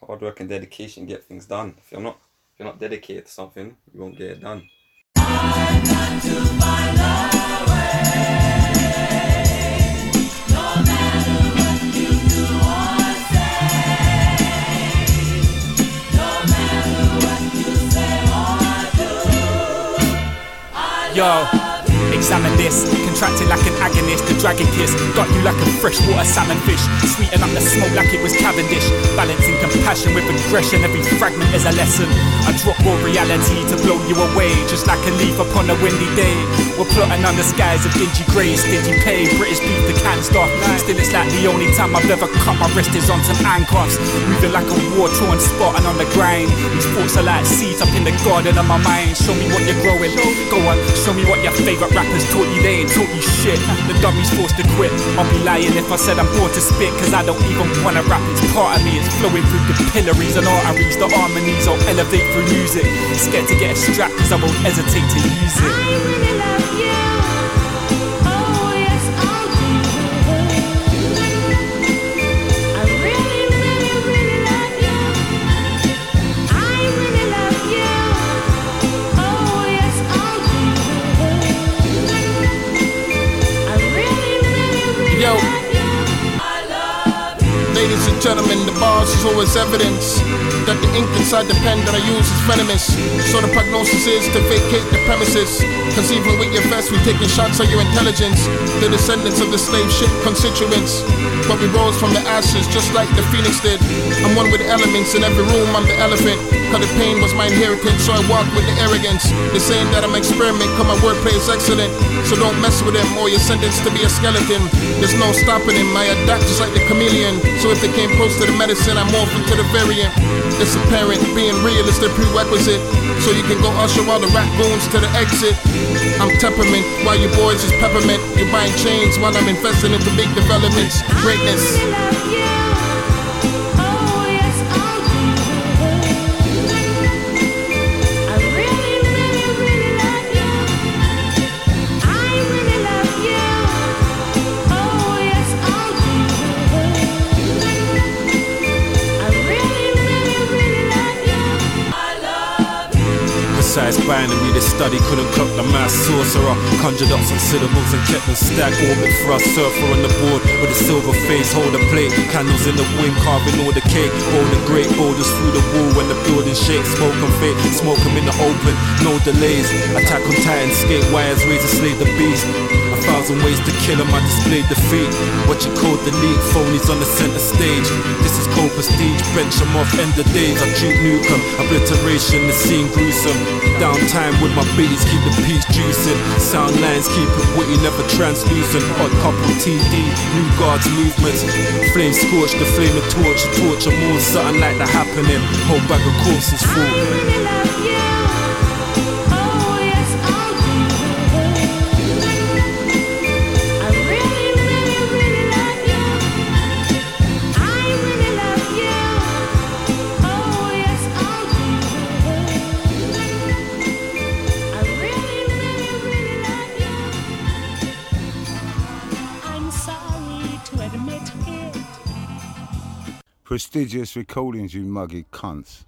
hard work and dedication get things done. If you're not dedicated to something, you won't get it done. Yo, examine this, contracted like an agonist, the dragon kiss, got you like a freshwater salmon fish, sweeten up the smoke like it was Cavendish, balancing compassion with aggression, every fragment is a lesson, I drop raw reality to blow you away, just like a leaf upon a windy day, we're plotting under skies of dingy grey, stingy pay, British beef the can stuff, still it's like the only time I've ever cut my wrist is on some handcuffs, moving like a war-torn spot and on the grind, these thoughts are like seeds up in the garden of my mind, show me what you're growing, go on, show me what your favourite rappers taught you, they ain't taught you shit. The dummy's forced to quit. I'll be lying if I said I'm born to spit, cause I don't even wanna rap, it's part of me. It's flowing through capillaries and arteries, the harmonies I'll elevate through music. Scared to get a strap cause I won't hesitate to use it. I really love you. Oh yes, I do. I really, really, really love you. I really love you. Oh yes, I do. I really, really, really Yo. love you. I love you. Ladies and gentlemen, the bars is always evidence that the ink inside the pen that I use is venomous. So the prognosis is to vacate the premises. Cause even with your vest, we taking shots at your intelligence. The descendants of the slave ship constituents. But we rose from the ashes just like the phoenix did. I'm one with the elements, in every room I'm the elephant. Cause the pain was my inheritance, so I walk with the arrogance. They're saying that I'm experiment, cause my wordplay is excellent. So don't mess with him, or you're sentenced to be a skeleton. There's no stopping him, I adapt just like the chameleon. So if they came close to the medicine, I morph into the variant. It's apparent, being real is the prerequisite. So you can go usher all the rat goons to the exit. I'm temperament, while you boys is peppermint. You're buying chains while I'm investing into big developments. Greatness. I really love you. Oh yes, I do. I really, really, really love you. I really love you. Oh yes, I do. I really, really, really love you. I love you. Precise binary, this study couldn't clock the mass sorcerer. Conjured up some syllables and kept them stacked. Orbit for us, surfer on the board with a silver face, hold a plate. Candles in the wind, carving all the cake. All the great boulders through the wall when the building shakes. Smoke and fake, smoke them in the open, no delays. Attack on Titan, skate wires, razor slay the beast. 1,000 ways to kill him, I displayed defeat. What you call delete, phonies on the center stage. This is cold prestige, bench them off, end the days. I treat nukem, obliteration, the scene gruesome. Downtime with my beats, keep the peace juicing. Sound lines, keep it witty, never translucent. Odd couple TD, new guards movements. Flame scorch, the flame of torch, more something like that happening. Whole bag of corpses full. I really love you. Oh yes, I do. I really, really, really love you. I really love you. Oh yes, I do. I really, really, really love you. I'm sorry to admit it. Prestigious recordings, you muggy cunts.